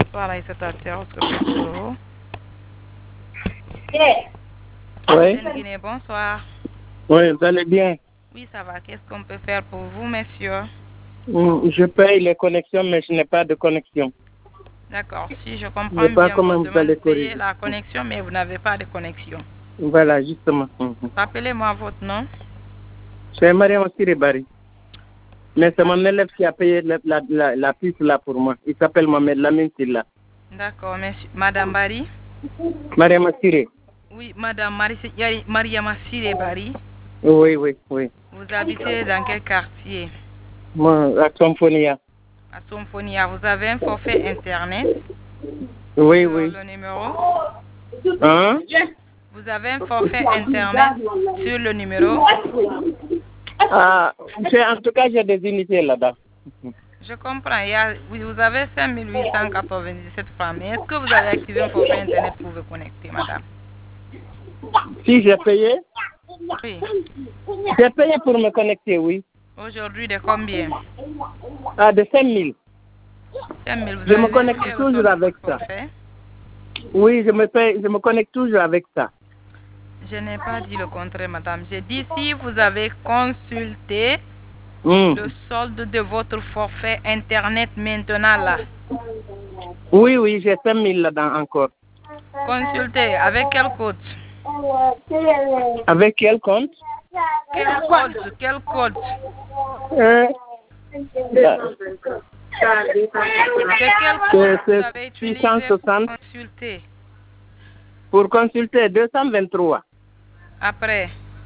Bonsoir, Aïssata Alteros, que faites-vous? Oui. Guinée, bonsoir. Oui, vous allez bien. Oui, ça va. Qu'est-ce qu'on peut faire pour vous, messieurs? Je paye les connexions, mais je n'ai pas de connexion. D'accord. Si je comprends Je sais pas bien, comment vous vous demandez allez de payer corriger. la connexion, mais vous n'avez pas de connexion. Voilà, justement. Rappelez-moi votre nom. C'est Mariam Siribari. Mais c'est mon élève qui a payé la puce là pour moi. Il s'appelle Mohamed Lamine Silla. D'accord, monsieur. Madame Bari? Mariam Siré. Oui, Madame Mariama Siré Bari. Oui, oui, oui. Vous habitez dans quel quartier? Moi, à Symphonia. À Symphonia. Vous avez un forfait Internet? Oui, Sur oui. le numéro? Hein? Vous avez un forfait Internet sur le numéro? Ah, en tout cas, j'ai des unités là-bas. Je comprends. Oui, vous avez 5897 francs. Mais est-ce que vous avez activé un forfait Internet pour vous connecter, madame? Si j'ai payé? Oui. J'ai payé pour me connecter, oui. Aujourd'hui, de combien? Ah, de 5 000. 5 000. Vous Je avez me connecte vérifié le toujours solde de avec votre ça. forfait? Oui, je me connecte toujours avec ça. Je n'ai pas dit le contraire, madame. J'ai dit si vous avez consulté le solde de votre forfait Internet maintenant là. Oui, oui, j'ai 5 000 là-dedans encore. Consultez. Avec quel code? Avec quel compte? Quel code? Quel code? C'est quel code vous avez utilisé 660. pour consulter? Pour consulter, 223. Après?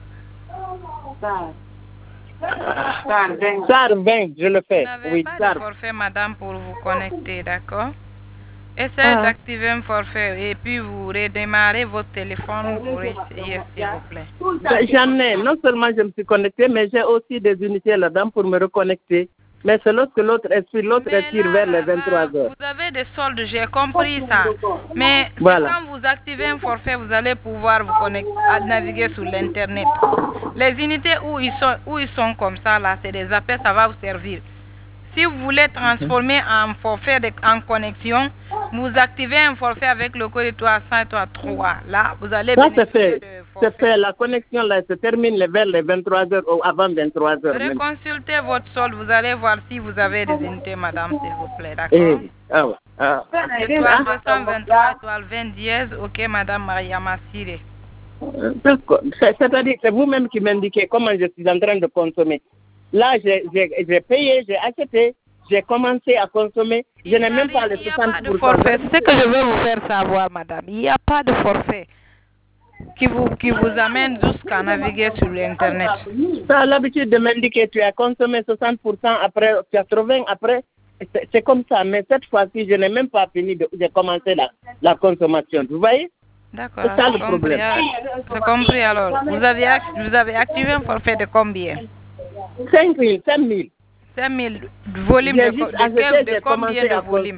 SAR 20, je le fais. Vous n'avez Oui, pas SAR. de forfait, madame, pour vous connecter, d'accord? Essayez d'activer un forfait et puis vous redémarrez votre téléphone pour essayer, s'il vous plaît. J'en ai. Non seulement je me suis connecté, mais j'ai aussi des unités là-dedans pour me reconnecter. Mais c'est lorsque l'autre expire vers les 23 heures. Vous avez des soldes, j'ai compris ça. Mais voilà. Quand vous activez un forfait, vous allez pouvoir vous connecter, naviguer sur l'Internet. Les unités où ils sont comme ça, là, c'est des appels, ça va vous servir. Si vous voulez transformer en forfait en connexion, vous activez un forfait avec le code 303. Là, vous allez ça, c'est bénéficier fait. de C'est forfait. fait. La connexion là se termine vers les 23 heures ou avant 23 heures. Reconsultez votre solde, vous allez voir si vous avez des unités, madame, s'il vous plaît, d'accord? Étoile 223, étoile 20 dièse, ok, madame Mariama Siré. C'est-à-dire que c'est vous-même qui m'indiquez comment je suis en train de consommer. Là, j'ai payé, j'ai acheté, j'ai commencé à consommer. Je n'ai même pas le 60%. Il n'y a pas de forfait. C'est ce que je veux vous faire savoir, madame. Il n'y a pas de forfait qui vous amène jusqu'à naviguer sur l'Internet. Tu as l'habitude de m'indiquer tu as consommé 60% après, 80% après. C'est comme ça. Mais cette fois-ci, je n'ai même pas fini de commencer la consommation. Vous voyez? D'accord, c'est ça le problème. J'ai compris alors. Vous avez activé un forfait de combien? 5 000, 5 000. 5 000 volume de combien de volume?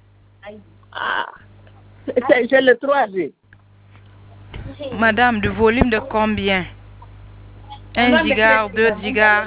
J'ai le 3G. Madame, de volume de combien? 1 giga, 2 giga,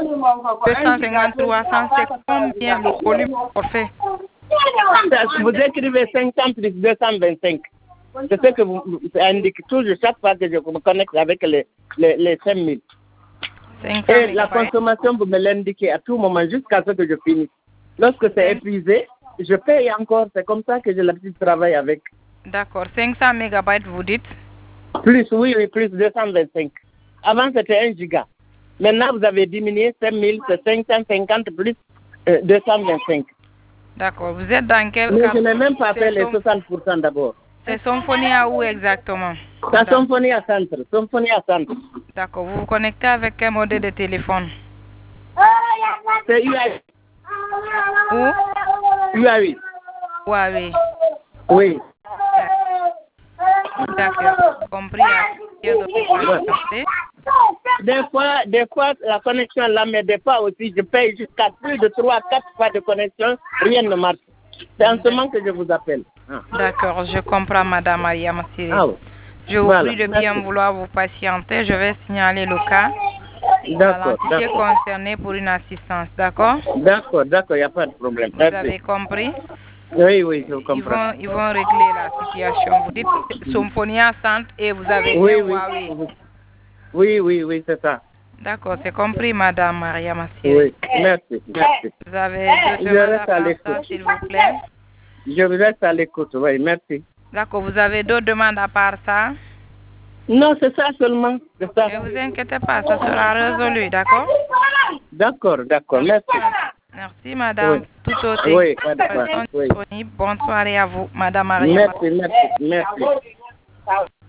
253, 105, combien le volume forfait? Vous écrivez 500 plus 225. C'est ce que vous indiquez toujours chaque fois que je me connecte avec les 5 000. Et la consommation, vous me l'indiquez à tout moment jusqu'à ce que je finisse. Lorsque c'est épuisé, je paye encore. C'est comme ça que j'ai l'habitude de travailler avec. D'accord. 500 mégabytes, vous dites? Plus, oui, plus 225. Avant, c'était 1 giga. Maintenant, vous avez diminué 5 000, c'est 550 plus 225. D'accord. Vous êtes dans quel cas? Mais je n'ai même pas fait les 60% d'abord. C'est Symphonia où exactement? C'est Symphonia Centre. Symphonia Centre. D'accord. Vous vous connectez avec quel modèle de téléphone? C'est UAV. Où? UAV. Huawei. Oui. D'accord. Compris. Des fois, la connexion là, mais des fois aussi, je paye jusqu'à plus de 3-4 fois de connexion, rien ne marche. C'est en ce moment que je vous appelle. D'accord, je comprends, madame Mariama Siré. Je vous prie de bien vouloir vous patienter. Je vais signaler le cas à l'entité concernée pour une assistance, d'accord? D'accord, il n'y a pas de problème. Vous avez compris? Oui, je comprends. Ils vont régler la situation. Vous dites Symphonia Centre et vous avez Huawei. Oui, c'est ça. D'accord, c'est compris, Madame Maria Massiri. Oui, merci. Vous avez deux demandes à part ça, s'il vous plaît? Je vous reste à l'écoute, oui, merci. D'accord, vous avez d'autres demandes à part ça? Non, c'est ça seulement. Ne vous inquiétez pas, ça sera résolu, d'accord? D'accord, merci. Merci, madame. Oui. Tout autre Oui. disponible. Bonne soirée à vous, madame Maria. Merci.